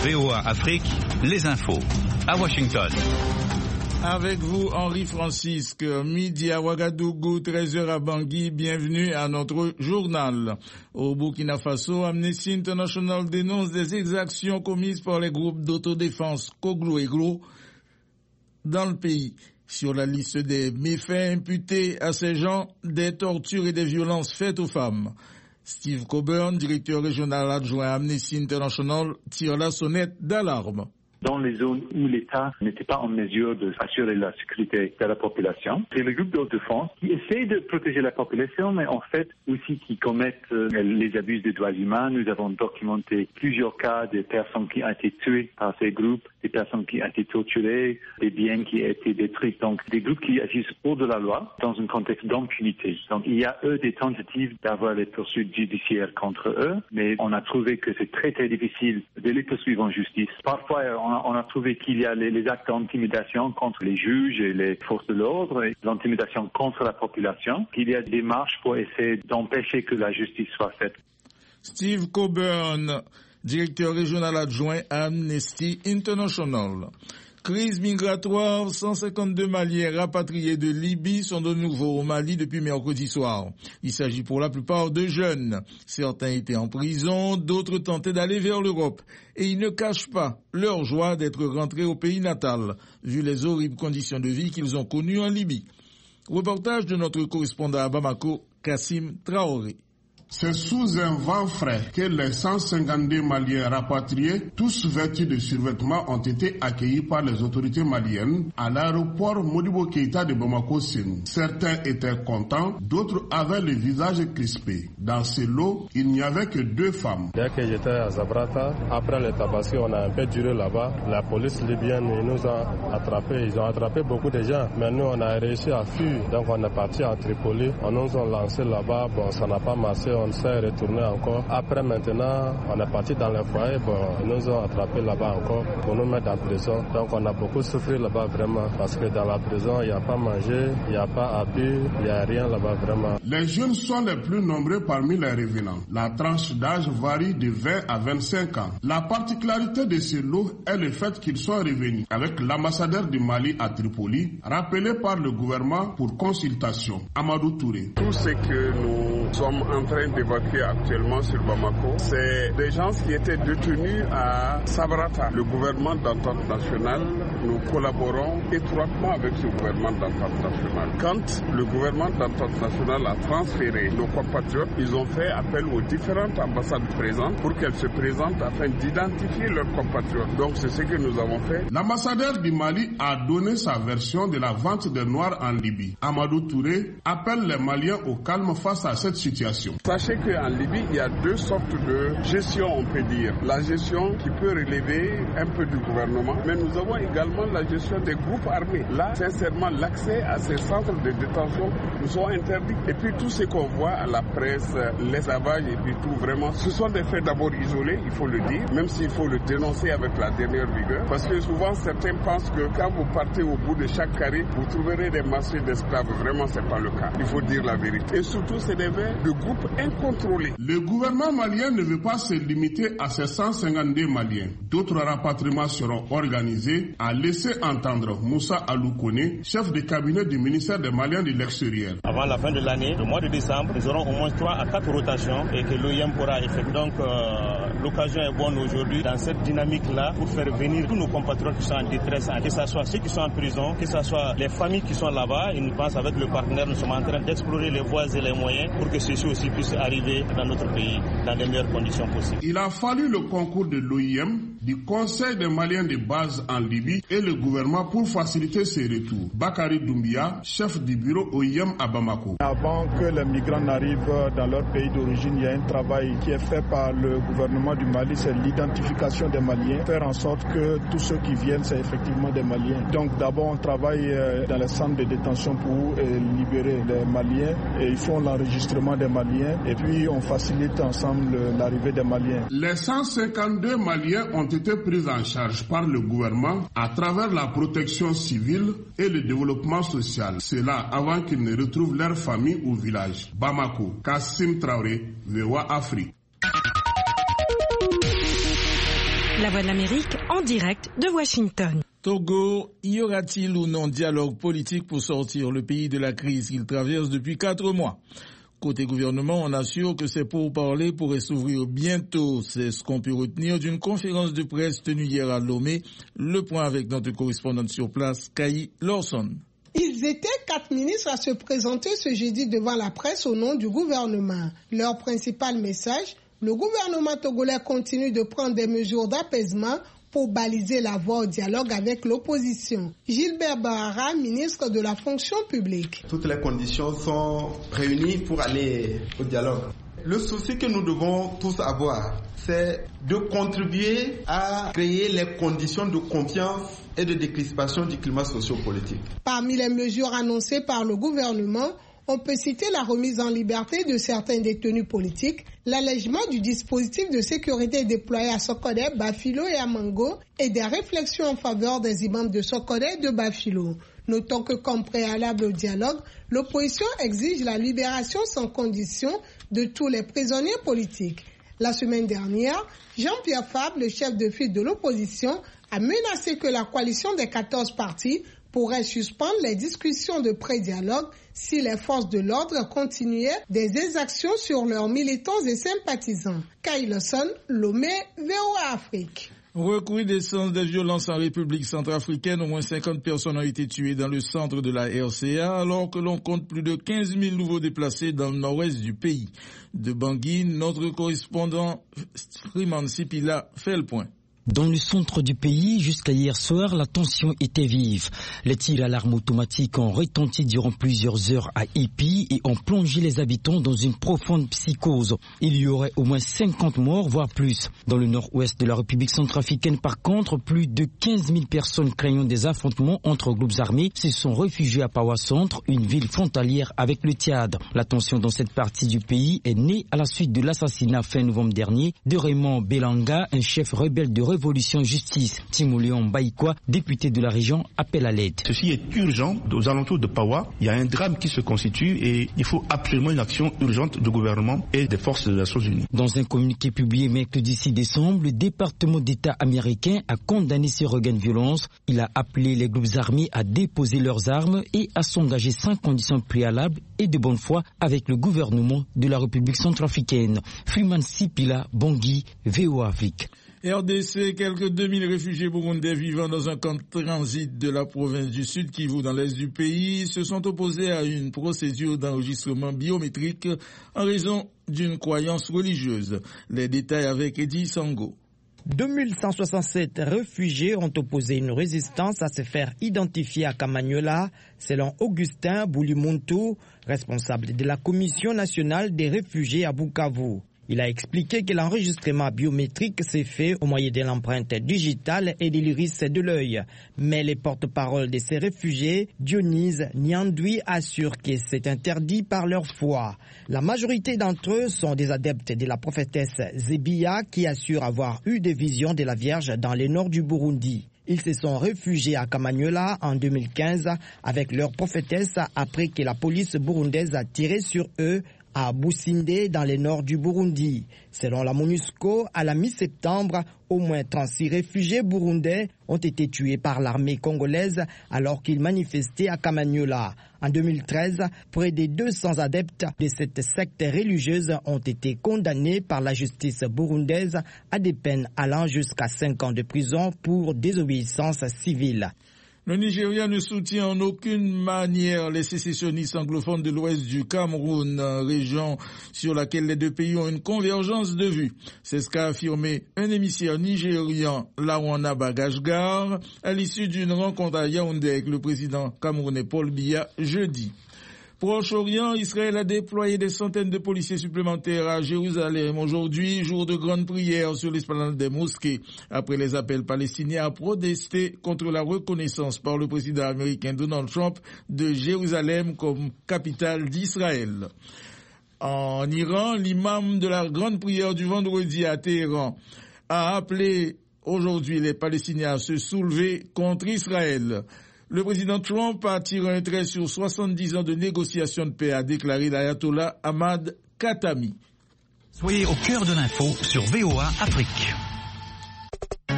VOA Afrique, les infos. À Washington. Avec vous, Henri Francisque, midi à Ouagadougou, 13h à Bangui, bienvenue à notre journal. Au Burkina Faso, Amnesty International dénonce des exactions commises par les groupes d'autodéfense Koglo et Glo dans le pays. Sur la liste des méfaits imputés à ces gens, des tortures et des violences faites aux femmes. Steve Coburn, directeur régional adjoint à Amnesty International, tire la sonnette d'alarme. Dans les zones où l'État n'était pas en mesure d'assurer la sécurité de la population. C'est le groupe d'autodéfense qui essaie de protéger la population, mais en fait aussi qui commettent les abus des droits humains. Nous avons documenté plusieurs cas de personnes qui ont été tuées par ces groupes, des personnes qui ont été torturées, des biens qui ont été détruits. Donc des groupes qui agissent hors de la loi dans un contexte d'impunité. Donc il y a des tentatives d'avoir des poursuites judiciaires contre eux, mais on a trouvé que c'est très très difficile de les poursuivre en justice. Parfois on a trouvé qu'il y a les actes d'intimidation contre les juges et les forces de l'ordre, et l'intimidation contre la population, qu'il y a des marches pour essayer d'empêcher que la justice soit faite. Steve Coburn, directeur régional adjoint à Amnesty International. Crise migratoire, 152 Maliens rapatriés de Libye sont de nouveau au Mali depuis mercredi soir. Il s'agit pour la plupart de jeunes. Certains étaient en prison, d'autres tentaient d'aller vers l'Europe. Et ils ne cachent pas leur joie d'être rentrés au pays natal, vu les horribles conditions de vie qu'ils ont connues en Libye. Reportage de notre correspondant à Bamako, Kassim Traoré. C'est sous un vent frais que les 152 Maliens rapatriés, tous vêtus de survêtements, ont été accueillis par les autorités maliennes à l'aéroport Modibo Keïta de Bamako-Sénou. Certains étaient contents, d'autres avaient le visage crispé. Dans ce lot, il n'y avait que 2 femmes. Dès que j'étais à Zabrata, après les tabaski, on a un peu duré là-bas. La police libyenne nous a attrapés. Ils ont attrapé beaucoup de gens, mais nous, on a réussi à fuir. Donc, on est parti à Tripoli. On nous a lancé là-bas. Bon, ça n'a pas marché. On s'est retourné encore. Après, maintenant, on est parti dans le foyer. Bon, ils nous ont attrapés là-bas encore pour nous mettre en prison. Donc, on a beaucoup souffert là-bas vraiment. Parce que dans la prison, il n'y a pas mangé, il n'y a pas habillé, il n'y a rien là-bas vraiment. Les jeunes sont les plus nombreux parmi les revenants. La tranche d'âge varie de 20 à 25 ans. La particularité de ce lot est le fait qu'ils sont revenus avec l'ambassadeur du Mali à Tripoli, rappelé par le gouvernement pour consultation. Amadou Touré. Tout ce que nous sommes en train d'évacuer actuellement sur Bamako, c'est des gens qui étaient détenus à Sabrata. Le gouvernement d'entente nationale, nous collaborons étroitement avec ce gouvernement d'entente nationale. Quand le gouvernement d'entente nationale a transféré nos compatriotes, ils ont fait appel aux différentes ambassades présentes pour qu'elles se présentent afin d'identifier leurs compatriotes. Donc c'est ce que nous avons fait. L'ambassadeur du Mali a donné sa version de la vente des Noirs en Libye. Amadou Touré appelle les Maliens au calme face à cette situation. Sachez qu'en Libye, il y a 2 sortes de gestion, on peut dire. La gestion qui peut relever un peu du gouvernement, mais nous avons également la gestion des groupes armés. Là, sincèrement, l'accès à ces centres de détention nous sont interdits. Et puis tout ce qu'on voit à la presse, l'esclavage et puis tout, vraiment, ce sont des faits d'abord isolés, il faut le dire, même s'il faut le dénoncer avec la dernière rigueur. Parce que souvent, certains pensent que quand vous partez au bout de chaque carré, vous trouverez des marchés d'esclaves. Vraiment, c'est pas le cas. Il faut dire la vérité. Et surtout, c'est des faits de groupes incontrôlés. Le gouvernement malien ne veut pas se limiter à ces 152 Maliens. D'autres rapatriements seront organisés, a laissé entendre Moussa Aloukone, chef de cabinet du ministère des Maliens de l'extérieur. Avant la fin de l'année, le mois de décembre, nous aurons au moins 3 à 4 rotations et que l'OIM pourra effectuer. Donc l'occasion est bonne aujourd'hui dans cette dynamique-là pour faire venir tous nos compatriotes qui sont en détresse, que ce soit ceux qui sont en prison, que ce soit les familles qui sont là-bas. Et nous pensons avec le partenaire, nous sommes en train d'explorer les voies et les moyens pour que ceux-ci aussi puissent arriver dans notre pays dans les meilleures conditions possibles. Il a fallu le concours de l'OIM, du Conseil des Maliens de base en Libye et le gouvernement pour faciliter ces retours. Bakary Doumbia, chef du bureau OIM à Bamako. Avant que les migrants n'arrivent dans leur pays d'origine, il y a un travail qui est fait par le gouvernement du Mali, c'est l'identification des Maliens, faire en sorte que tous ceux qui viennent, c'est effectivement des Maliens. Donc d'abord, on travaille dans les centres de détention pour libérer les Maliens et ils font l'enregistrement des Maliens et puis on facilite ensemble l'arrivée des Maliens. Les 152 Maliens ont été pris en charge par le gouvernement à travers la protection civile et le développement social. Cela avant qu'ils ne retrouvent leur famille au village. Bamako, Kassim Traoré, VOA Afrique. La Voix de l'Amérique en direct de Washington. Togo, y aura-t-il ou non dialogue politique pour sortir le pays de la crise qu'il traverse depuis 4 mois? Côté gouvernement, on assure que ces pourparlers pourraient s'ouvrir bientôt. C'est ce qu'on peut retenir d'une conférence de presse tenue hier à Lomé. Le point avec notre correspondante sur place, Kayi Lawson. Ils étaient 4 ministres à se présenter ce jeudi devant la presse au nom du gouvernement. Leur principal message, le gouvernement togolais continue de prendre des mesures d'apaisement pour baliser la voie au dialogue avec l'opposition. Gilbert Bahara, ministre de la fonction publique. Toutes les conditions sont réunies pour aller au dialogue. Le souci que nous devons tous avoir, c'est de contribuer à créer les conditions de confiance et de décrispation du climat socio-politique. Parmi les mesures annoncées par le gouvernement, on peut citer la remise en liberté de certains détenus politiques, l'allègement du dispositif de sécurité déployé à Sokodé, Bafilo et à Mango, et des réflexions en faveur des imams de Sokodé et de Bafilo. Notons que comme préalable au dialogue, l'opposition exige la libération sans condition de tous les prisonniers politiques. La semaine dernière, Jean-Pierre Fabre, le chef de file de l'opposition, a menacé que la coalition des 14 partis pourrait suspendre les discussions de pré-dialogue si les forces de l'ordre continuaient des exactions sur leurs militants et sympathisants. Kayi Lawson, Lomé, VOA Afrique. Recrudescence des violences en République centrafricaine, au moins 50 personnes ont été tuées dans le centre de la RCA, alors que l'on compte plus de 15 000 nouveaux déplacés dans le nord-ouest du pays. De Bangui, notre correspondant Freeman Sipila fait le point. Dans le centre du pays, jusqu'à hier soir, la tension était vive. Les tirs à l'arme automatique ont retenti durant plusieurs heures à Ipi et ont plongé les habitants dans une profonde psychose. Il y aurait au moins 50 morts, voire plus. Dans le nord-ouest de la République centrafricaine, par contre, plus de 15 000 personnes craignant des affrontements entre groupes armés se sont réfugiées à Pawa Centre, une ville frontalière avec le Tchad. La tension dans cette partie du pays est née à la suite de l'assassinat fin novembre dernier de Raymond Belanga, un chef rebelle de Révolution Justice. Timoléon Baïkwa, député de la région, appelle à l'aide. Ceci est urgent. Aux alentours de Pawa, il y a un drame qui se constitue et il faut absolument une action urgente du gouvernement et des forces des Nations Unies. Dans un communiqué publié mercredi 6 décembre, le département d'État américain a condamné ces regains de violence. Il a appelé les groupes armés à déposer leurs armes et à s'engager sans conditions préalables et de bonne foi avec le gouvernement de la République centrafricaine. Freeman Sipila, Bangui, VOA Afrique. RDC, quelques 2000 réfugiés burundais vivant dans un camp de transit de la province du Sud Kivu dans l'est du pays se sont opposés à une procédure d'enregistrement biométrique en raison d'une croyance religieuse. Les détails avec Eddie Sango. 2167 réfugiés ont opposé une résistance à se faire identifier à Kamanyola, selon Augustin Boulimuntu, responsable de la Commission nationale des réfugiés à Bukavu. Il a expliqué que l'enregistrement biométrique s'est fait au moyen de l'empreinte digitale et de l'iris de l'œil. Mais les porte-paroles de ces réfugiés, Dionys Niandui, assurent que c'est interdit par leur foi. La majorité d'entre eux sont des adeptes de la prophétesse Zébia qui assure avoir eu des visions de la Vierge dans le nord du Burundi. Ils se sont réfugiés à Kamanyola en 2015 avec leur prophétesse après que la police burundaise a tiré sur eux à Boussindé, dans le nord du Burundi. Selon la MONUSCO, à la mi-septembre, au moins 36 réfugiés burundais ont été tués par l'armée congolaise alors qu'ils manifestaient à Kamanyola. En 2013, près de 200 adeptes de cette secte religieuse ont été condamnés par la justice burundaise à des peines allant jusqu'à 5 ans de prison pour désobéissance civile. Le Nigeria ne soutient en aucune manière les sécessionnistes anglophones de l'ouest du Cameroun, région sur laquelle les deux pays ont une convergence de vues. C'est ce qu'a affirmé un émissaire nigérian, Lawana Bagashgar, à l'issue d'une rencontre à Yaoundé avec le président camerounais Paul Biya jeudi. Proche-Orient, Israël a déployé des centaines de policiers supplémentaires à Jérusalem aujourd'hui, jour de grande prière sur l'esplanade des mosquées, après les appels palestiniens à protester contre la reconnaissance par le président américain Donald Trump de Jérusalem comme capitale d'Israël. En Iran, l'imam de la grande prière du vendredi à Téhéran a appelé aujourd'hui les Palestiniens à se soulever contre Israël. Le président Trump a tiré un trait sur 70 ans de négociations de paix, a déclaré l'ayatollah Ahmad Khatami. Soyez au cœur de l'info sur VOA Afrique.